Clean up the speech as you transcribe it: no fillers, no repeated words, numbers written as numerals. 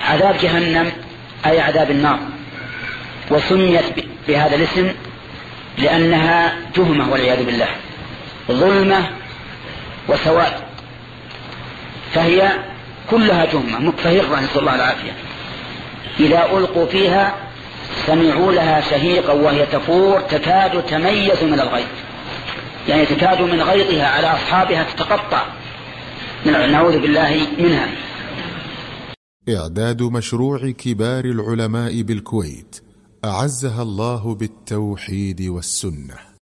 عذاب جهنم أي عذاب النار، وسميت بهذا الاسم لأنها تهمة والعياذ بالله، ظلمة وسواد، فهي كلها تهمة مكفهرة، نسأل الله العافية. إذا ألقوا فيها سمعوا لها شهيقا وهي تفور تكاد تميز من الغيظ، يعني تكاد من غيظها على أصحابها تتقطع، نعوذ بالله منها. إعداد مشروع كبار العلماء بالكويت أعزها الله بالتوحيد والسنة.